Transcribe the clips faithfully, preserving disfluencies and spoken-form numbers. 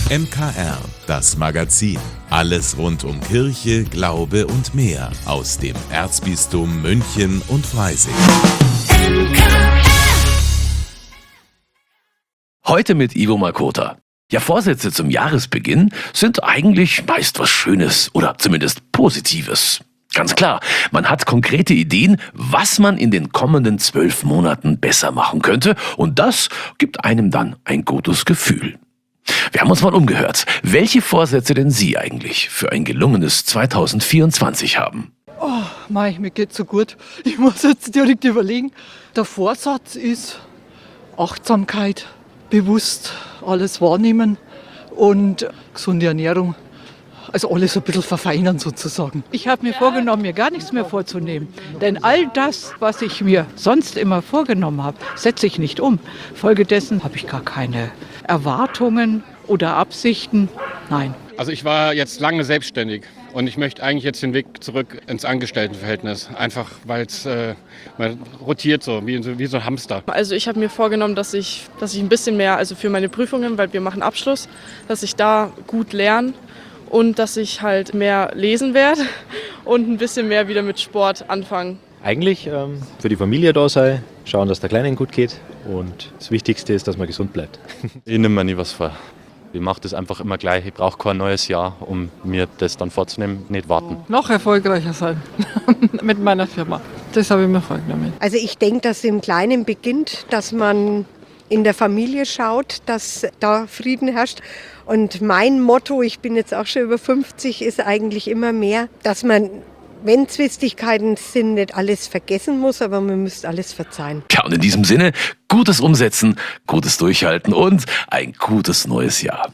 M K R, das Magazin. Alles rund um Kirche, Glaube und mehr aus dem Erzbistum München und Freising. Heute mit Ivo Makota. Ja, Vorsätze zum Jahresbeginn sind eigentlich meist was Schönes oder zumindest Positives. Ganz klar, man hat konkrete Ideen, was man in den kommenden zwölf Monaten besser machen könnte, und das gibt einem dann ein gutes Gefühl. Wir haben uns mal umgehört, welche Vorsätze denn Sie eigentlich für ein gelungenes zwanzig vierundzwanzig haben. Oh, mei, mir geht's so gut. Ich muss jetzt direkt überlegen. Der Vorsatz ist Achtsamkeit, bewusst alles wahrnehmen und gesunde Ernährung. Also alles ein bisschen verfeinern sozusagen. Ich habe mir vorgenommen, mir gar nichts mehr vorzunehmen. Denn all das, was ich mir sonst immer vorgenommen habe, setze ich nicht um. Folgedessen habe ich gar keine Erwartungen oder Absichten. Nein. Also ich war jetzt lange selbstständig und ich möchte eigentlich jetzt den Weg zurück ins Angestelltenverhältnis. Einfach weil es äh, rotiert so wie, wie so ein Hamster. Also ich habe mir vorgenommen, dass ich, dass ich ein bisschen mehr, also für meine Prüfungen, weil wir machen Abschluss, dass ich da gut lerne. Und dass ich halt mehr lesen werde und ein bisschen mehr wieder mit Sport anfangen. Eigentlich ähm, für die Familie da sein, schauen, dass der Kleinen gut geht, und das Wichtigste ist, dass man gesund bleibt. Ich nehme mir nie was vor. Ich mache das einfach immer gleich. Ich brauche kein neues Jahr, um mir das dann vorzunehmen, nicht warten. Noch erfolgreicher sein mit meiner Firma. Das habe ich mir vorgenommen. Also ich denke, dass es im Kleinen beginnt, dass man in der Familie schaut, dass da Frieden herrscht. Und mein Motto, ich bin jetzt auch schon über fünfzig, ist eigentlich immer mehr, dass man, wenn Zwistigkeiten sind, nicht alles vergessen muss, aber man müsste alles verzeihen. Ja, und in diesem Sinne, gutes Umsetzen, gutes Durchhalten und ein gutes neues Jahr.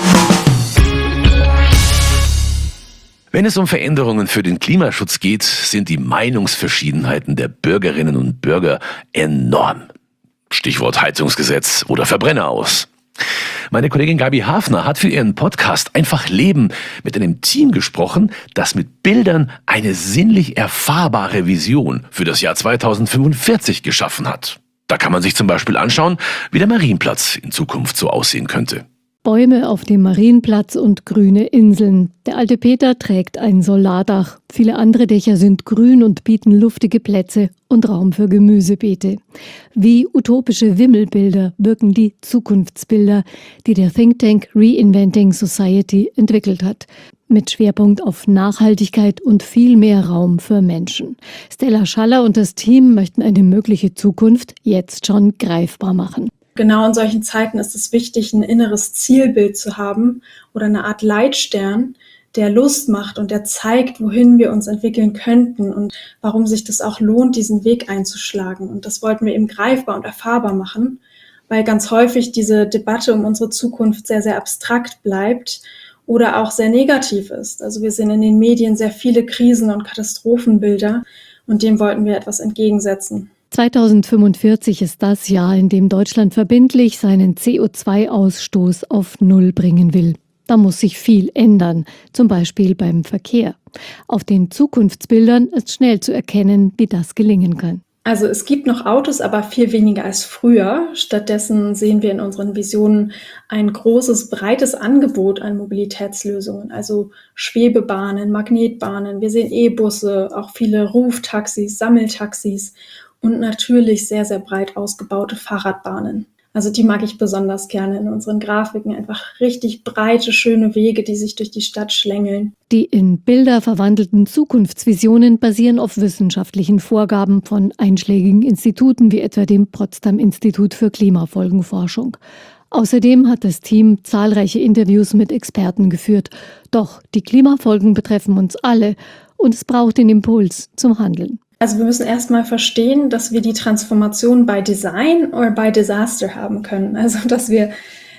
Wenn es um Veränderungen für den Klimaschutz geht, sind die Meinungsverschiedenheiten der Bürgerinnen und Bürger enorm. Stichwort Heizungsgesetz oder Verbrenner aus. Meine Kollegin Gabi Hafner hat für ihren Podcast Einfach Leben mit einem Team gesprochen, das mit Bildern eine sinnlich erfahrbare Vision für das Jahr zweitausendfünfundvierzig geschaffen hat. Da kann man sich zum Beispiel anschauen, wie der Marienplatz in Zukunft so aussehen könnte. Bäume auf dem Marienplatz und grüne Inseln. Der alte Peter trägt ein Solardach. Viele andere Dächer sind grün und bieten luftige Plätze und Raum für Gemüsebeete. Wie utopische Wimmelbilder wirken die Zukunftsbilder, die der Think Tank Reinventing Society entwickelt hat. Mit Schwerpunkt auf Nachhaltigkeit und viel mehr Raum für Menschen. Stella Schaller und das Team möchten eine mögliche Zukunft jetzt schon greifbar machen. Genau in solchen Zeiten ist es wichtig, ein inneres Zielbild zu haben oder eine Art Leitstern, der Lust macht und der zeigt, wohin wir uns entwickeln könnten und warum sich das auch lohnt, diesen Weg einzuschlagen. Und das wollten wir eben greifbar und erfahrbar machen, weil ganz häufig diese Debatte um unsere Zukunft sehr, sehr abstrakt bleibt oder auch sehr negativ ist. Also wir sehen in den Medien sehr viele Krisen- und Katastrophenbilder, und dem wollten wir etwas entgegensetzen. zweitausendfünfundvierzig ist das Jahr, in dem Deutschland verbindlich seinen C O zwei Ausstoß auf Null bringen will. Da muss sich viel ändern, zum Beispiel beim Verkehr. Auf den Zukunftsbildern ist schnell zu erkennen, wie das gelingen kann. Also es gibt noch Autos, aber viel weniger als früher. Stattdessen sehen wir in unseren Visionen ein großes, breites Angebot an Mobilitätslösungen, also Schwebebahnen, Magnetbahnen. Wir sehen E-Busse, auch viele Ruftaxis, Sammeltaxis und natürlich sehr, sehr breit ausgebaute Fahrradbahnen. Also die mag ich besonders gerne in unseren Grafiken. Einfach richtig breite, schöne Wege, die sich durch die Stadt schlängeln. Die in Bilder verwandelten Zukunftsvisionen basieren auf wissenschaftlichen Vorgaben von einschlägigen Instituten wie etwa dem Potsdam-Institut für Klimafolgenforschung. Außerdem hat das Team zahlreiche Interviews mit Experten geführt. Doch die Klimafolgen betreffen uns alle und es braucht den Impuls zum Handeln. Also wir müssen erstmal verstehen, dass wir die Transformation by Design oder by Disaster haben können. Also dass wir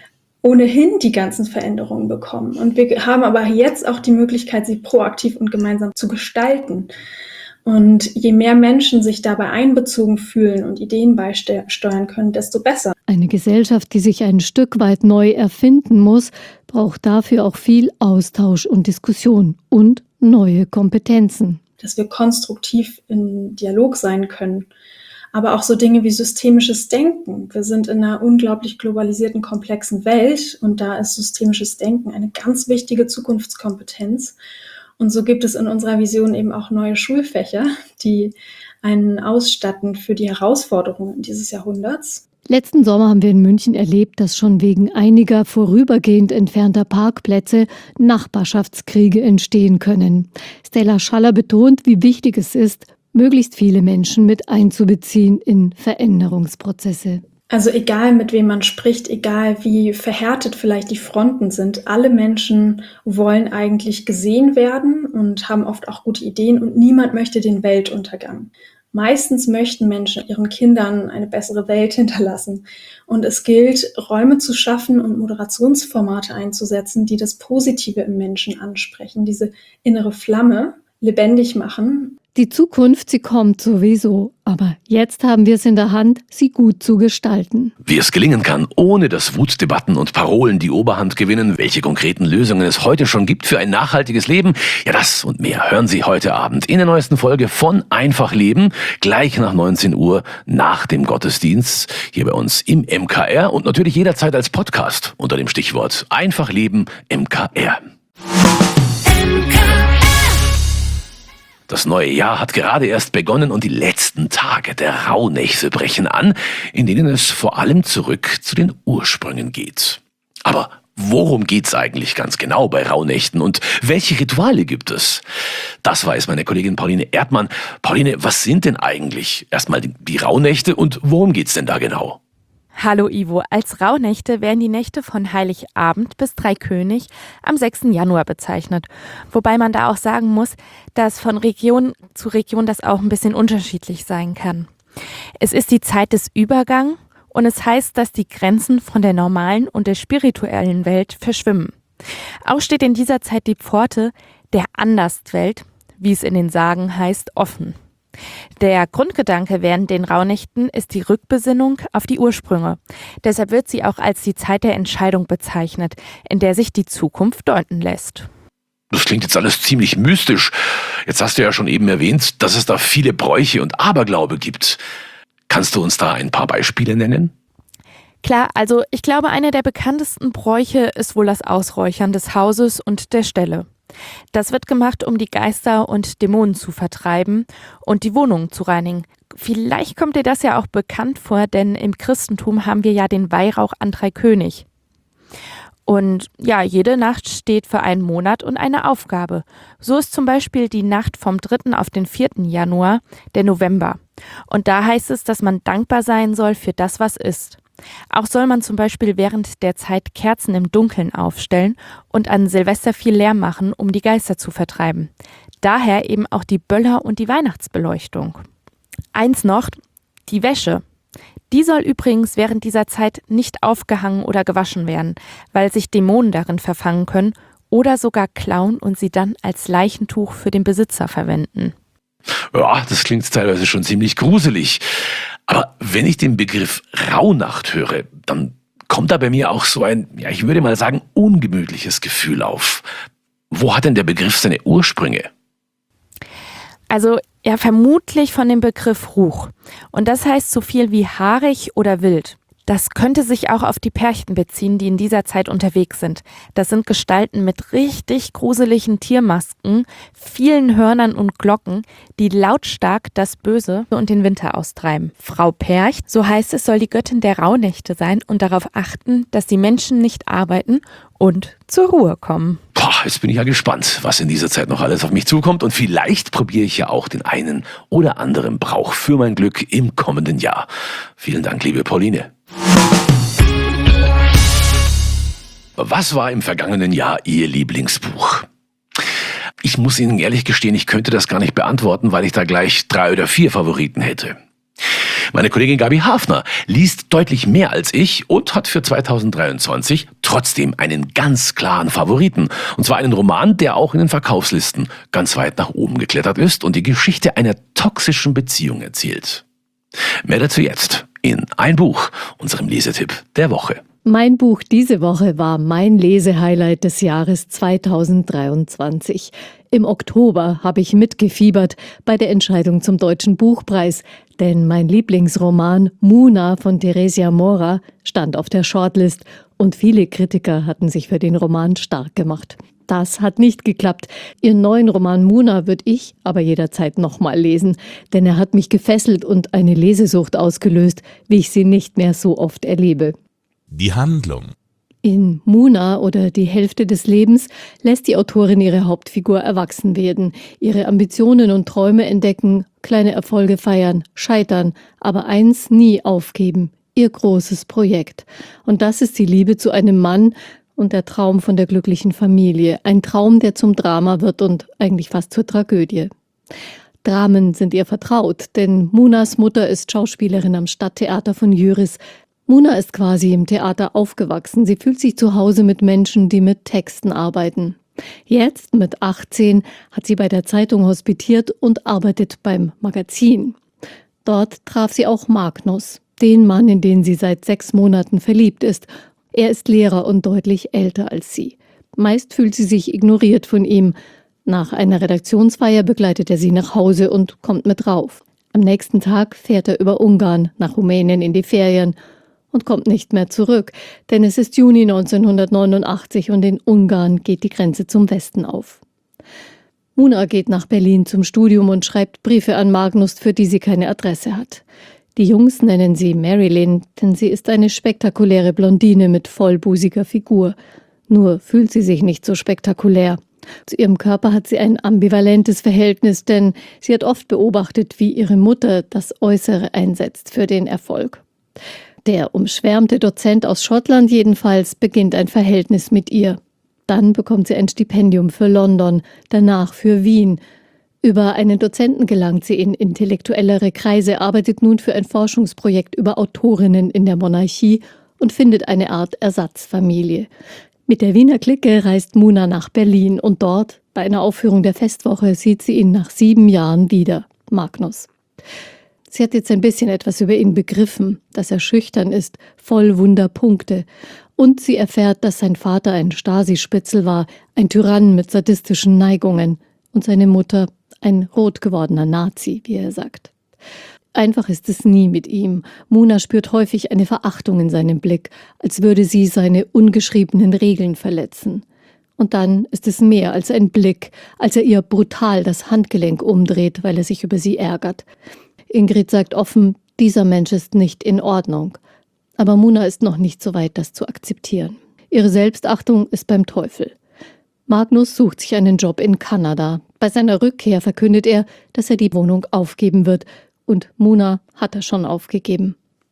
ohnehin die ganzen Veränderungen bekommen. Und wir haben aber jetzt auch die Möglichkeit, sie proaktiv und gemeinsam zu gestalten. Und je mehr Menschen sich dabei einbezogen fühlen und Ideen beisteuern können, desto besser. Eine Gesellschaft, die sich ein Stück weit neu erfinden muss, braucht dafür auch viel Austausch und Diskussion und neue Kompetenzen. Dass wir konstruktiv in Dialog sein können, Aber auch so Dinge wie systemisches Denken. Wir sind in einer unglaublich globalisierten, komplexen Welt und da ist systemisches Denken eine ganz wichtige Zukunftskompetenz. Und so gibt es in unserer Vision eben auch neue Schulfächer, die einen ausstatten für die Herausforderungen dieses Jahrhunderts. Letzten Sommer haben wir in München erlebt, dass schon wegen einiger vorübergehend entfernter Parkplätze Nachbarschaftskriege entstehen können. Stella Schaller betont, wie wichtig es ist, möglichst viele Menschen mit einzubeziehen in Veränderungsprozesse. Also egal, mit wem man spricht, egal wie verhärtet vielleicht die Fronten sind, alle Menschen wollen eigentlich gesehen werden und haben oft auch gute Ideen und niemand möchte den Weltuntergang. Meistens möchten Menschen ihren Kindern eine bessere Welt hinterlassen. Und es gilt, Räume zu schaffen und Moderationsformate einzusetzen, die das Positive im Menschen ansprechen, diese innere Flamme lebendig machen. Die Zukunft, sie kommt sowieso. Aber jetzt haben wir es in der Hand, sie gut zu gestalten. Wie es gelingen kann, ohne dass Wutdebatten und Parolen die Oberhand gewinnen, welche konkreten Lösungen es heute schon gibt für ein nachhaltiges Leben, ja, das und mehr hören Sie heute Abend in der neuesten Folge von Einfach Leben, gleich nach neunzehn Uhr nach dem Gottesdienst, hier bei uns im M K R und natürlich jederzeit als Podcast unter dem Stichwort Einfach Leben M K R. Das neue Jahr hat gerade erst begonnen und die letzten Tage der Rauhnächte brechen an, in denen es vor allem zurück zu den Ursprüngen geht. Aber worum geht's eigentlich ganz genau bei Rauhnächten und welche Rituale gibt es? Das weiß meine Kollegin Pauline Erdmann. Pauline, was sind denn eigentlich erstmal die, die Rauhnächte und worum geht's denn da genau? Hallo Ivo, als Rauhnächte werden die Nächte von Heiligabend bis Dreikönig am sechsten Januar bezeichnet. Wobei man da auch sagen muss, dass von Region zu Region das auch ein bisschen unterschiedlich sein kann. Es ist die Zeit des Übergangs und es heißt, dass die Grenzen von der normalen und der spirituellen Welt verschwimmen. Auch steht in dieser Zeit die Pforte der Anderswelt, wie es in den Sagen heißt, offen. Der Grundgedanke während den Rauhnächten ist die Rückbesinnung auf die Ursprünge. Deshalb wird sie auch als die Zeit der Entscheidung bezeichnet, in der sich die Zukunft deuten lässt. Das klingt jetzt alles ziemlich mystisch. Jetzt hast du ja schon eben erwähnt, dass es da viele Bräuche und Aberglaube gibt. Kannst du uns da ein paar Beispiele nennen? Klar, also ich glaube, einer der bekanntesten Bräuche ist wohl das Ausräuchern des Hauses und der Ställe. Das wird gemacht, um die Geister und Dämonen zu vertreiben und die Wohnungen zu reinigen. Vielleicht kommt dir das ja auch bekannt vor, denn im Christentum haben wir ja den Weihrauch an Dreikönig. Und ja, jede Nacht steht für einen Monat und eine Aufgabe. So ist zum Beispiel die Nacht vom dritten auf den vierten Januar der November. Und da heißt es, dass man dankbar sein soll für das, was ist. Auch soll man zum Beispiel während der Zeit Kerzen im Dunkeln aufstellen und an Silvester viel Lärm machen, um die Geister zu vertreiben. Daher eben auch die Böller und die Weihnachtsbeleuchtung. Eins noch, die Wäsche. Die soll übrigens während dieser Zeit nicht aufgehangen oder gewaschen werden, weil sich Dämonen darin verfangen können oder sogar klauen und sie dann als Leichentuch für den Besitzer verwenden. Ja, das klingt teilweise schon ziemlich gruselig. Aber wenn ich den Begriff Rauhnacht höre, dann kommt da bei mir auch so ein, ja, ich würde mal sagen, ungemütliches Gefühl auf. Wo hat denn der Begriff seine Ursprünge? Also ja, vermutlich von dem Begriff Ruch. Und das heißt so viel wie haarig oder wild. Das könnte sich auch auf die Pärchen beziehen, die in dieser Zeit unterwegs sind. Das sind Gestalten mit richtig gruseligen Tiermasken, vielen Hörnern und Glocken, die lautstark das Böse und den Winter austreiben. Frau Perch, so heißt es, soll die Göttin der Rauhnächte sein und darauf achten, dass die Menschen nicht arbeiten und zur Ruhe kommen. Boah, jetzt bin ich ja gespannt, was in dieser Zeit noch alles auf mich zukommt und vielleicht probiere ich ja auch den einen oder anderen Brauch für mein Glück im kommenden Jahr. Vielen Dank, liebe Pauline. Was war im vergangenen Jahr Ihr Lieblingsbuch? Ich muss Ihnen ehrlich gestehen, ich könnte das gar nicht beantworten, weil ich da gleich drei oder vier Favoriten hätte. Meine Kollegin Gabi Hafner liest deutlich mehr als ich und hat für zweitausenddreiundzwanzig trotzdem einen ganz klaren Favoriten. Und zwar einen Roman, der auch in den Verkaufslisten ganz weit nach oben geklettert ist und die Geschichte einer toxischen Beziehung erzählt. Mehr dazu jetzt in Ein Buch, unserem Lesetipp der Woche. Mein Buch diese Woche war mein Lesehighlight des Jahres zweitausenddreiundzwanzig. Im Oktober habe ich mitgefiebert bei der Entscheidung zum Deutschen Buchpreis, denn mein Lieblingsroman Muna von Theresia Mora stand auf der Shortlist und viele Kritiker hatten sich für den Roman stark gemacht. Das hat nicht geklappt. Ihren neuen Roman Muna würde ich aber jederzeit nochmal lesen, denn er hat mich gefesselt und eine Lesesucht ausgelöst, wie ich sie nicht mehr so oft erlebe. Die Handlung. In Muna oder Die Hälfte des Lebens lässt die Autorin ihre Hauptfigur erwachsen werden, ihre Ambitionen und Träume entdecken, kleine Erfolge feiern, scheitern, aber eins nie aufgeben, ihr großes Projekt. Und das ist die Liebe zu einem Mann und der Traum von der glücklichen Familie. Ein Traum, der zum Drama wird und eigentlich fast zur Tragödie. Dramen sind ihr vertraut, denn Munas Mutter ist Schauspielerin am Stadttheater von Jüris. Muna ist quasi im Theater aufgewachsen. Sie fühlt sich zu Hause mit Menschen, die mit Texten arbeiten. Jetzt, mit achtzehn, hat sie bei der Zeitung hospitiert und arbeitet beim Magazin. Dort traf sie auch Magnus, den Mann, in den sie seit sechs Monaten verliebt ist. Er ist Lehrer und deutlich älter als sie. Meist fühlt sie sich ignoriert von ihm. Nach einer Redaktionsfeier begleitet er sie nach Hause und kommt mit rauf. Am nächsten Tag fährt er über Ungarn nach Rumänien in die Ferien und kommt nicht mehr zurück, denn es ist Juni neunzehnhundertneunundachtzig und in Ungarn geht die Grenze zum Westen auf. Muna geht nach Berlin zum Studium und schreibt Briefe an Magnus, für die sie keine Adresse hat. Die Jungs nennen sie Marilyn, denn sie ist eine spektakuläre Blondine mit vollbusiger Figur. Nur fühlt sie sich nicht so spektakulär. Zu ihrem Körper hat sie ein ambivalentes Verhältnis, denn sie hat oft beobachtet, wie ihre Mutter das Äußere einsetzt für den Erfolg. Der umschwärmte Dozent aus Schottland jedenfalls beginnt ein Verhältnis mit ihr. Dann bekommt sie ein Stipendium für London, danach für Wien. Über einen Dozenten gelangt sie in intellektuellere Kreise, arbeitet nun für ein Forschungsprojekt über Autorinnen in der Monarchie und findet eine Art Ersatzfamilie. Mit der Wiener Clique reist Muna nach Berlin und dort, bei einer Aufführung der Festwoche, sieht sie ihn nach sieben Jahren wieder, Magnus. Sie hat jetzt ein bisschen etwas über ihn begriffen, dass er schüchtern ist, voll Wunderpunkte. Und sie erfährt, dass sein Vater ein Stasi-Spitzel war, ein Tyrann mit sadistischen Neigungen und seine Mutter ein rot gewordener Nazi, wie er sagt. Einfach ist es nie mit ihm. Muna spürt häufig eine Verachtung in seinem Blick, als würde sie seine ungeschriebenen Regeln verletzen. Und dann ist es mehr als ein Blick, als er ihr brutal das Handgelenk umdreht, weil er sich über sie ärgert. Ingrid sagt offen, dieser Mensch ist nicht in Ordnung. Aber Muna ist noch nicht so weit, das zu akzeptieren. Ihre Selbstachtung ist beim Teufel. Magnus sucht sich einen Job in Kanada. Bei seiner Rückkehr verkündet er, dass er die Wohnung aufgeben wird. Und Muna hat er schon aufgegeben.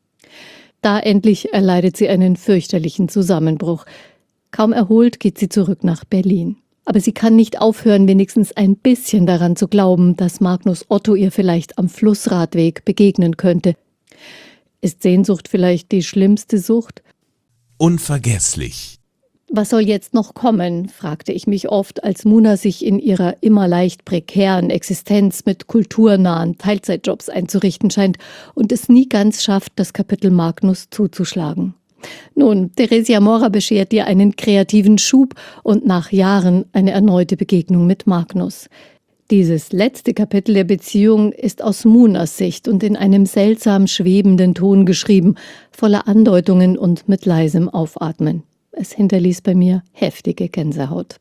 Da endlich erleidet sie einen fürchterlichen Zusammenbruch. Kaum erholt geht sie zurück nach Berlin. Aber sie kann nicht aufhören, wenigstens ein bisschen daran zu glauben, dass Magnus Otto ihr vielleicht am Flussradweg begegnen könnte. Ist Sehnsucht vielleicht die schlimmste Sucht? Unvergesslich. Was soll jetzt noch kommen, fragte ich mich oft, als Muna sich in ihrer immer leicht prekären Existenz mit kulturnahen Teilzeitjobs einzurichten scheint und es nie ganz schafft, das Kapitel Magnus zuzuschlagen. Nun, Theresia Mora beschert ihr einen kreativen Schub und nach Jahren eine erneute Begegnung mit Magnus. Dieses letzte Kapitel der Beziehung ist aus Munas Sicht und in einem seltsam schwebenden Ton geschrieben, voller Andeutungen und mit leisem Aufatmen. Es hinterließ bei mir heftige Gänsehaut.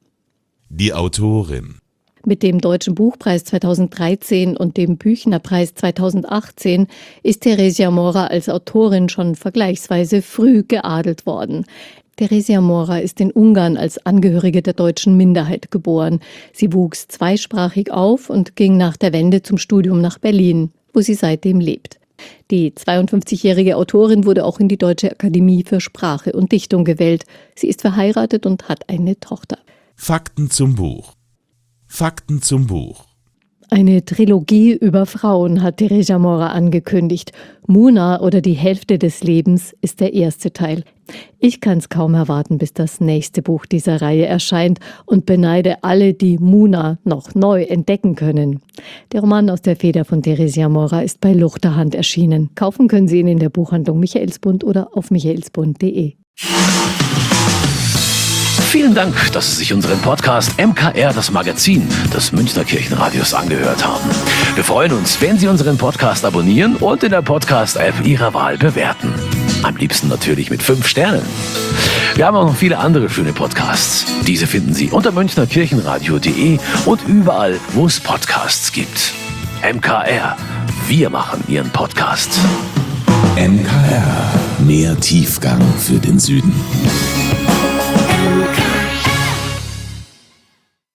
Die Autorin. Mit dem Deutschen Buchpreis zweitausenddreizehn und dem Büchnerpreis zweitausendachtzehn ist Theresia Mora als Autorin schon vergleichsweise früh geadelt worden. Theresia Mora ist in Ungarn als Angehörige der deutschen Minderheit geboren. Sie wuchs zweisprachig auf und ging nach der Wende zum Studium nach Berlin, wo sie seitdem lebt. Die zweiundfünfzigjährige Autorin wurde auch in die Deutsche Akademie für Sprache und Dichtung gewählt. Sie ist verheiratet und hat eine Tochter. Fakten zum Buch. Fakten zum Buch. Eine Trilogie über Frauen hat Theresia Mora angekündigt. Muna oder die Hälfte des Lebens ist der erste Teil. Ich kann es kaum erwarten, bis das nächste Buch dieser Reihe erscheint und beneide alle, die Muna noch neu entdecken können. Der Roman aus der Feder von Theresia Mora ist bei Luchterhand erschienen. Kaufen können Sie ihn in der Buchhandlung Michaelsbund oder auf michaelsbund punkt de. Vielen Dank, dass Sie sich unseren Podcast M K R, das Magazin des Münchner Kirchenradios, angehört haben. Wir freuen uns, wenn Sie unseren Podcast abonnieren und in der Podcast-App Ihrer Wahl bewerten. Am liebsten natürlich mit fünf Sternen. Wir haben auch noch viele andere schöne Podcasts. Diese finden Sie unter münchner kirchenradio punkt de und überall, wo es Podcasts gibt. M K R, wir machen Ihren Podcast. M K R, mehr Tiefgang für den Süden.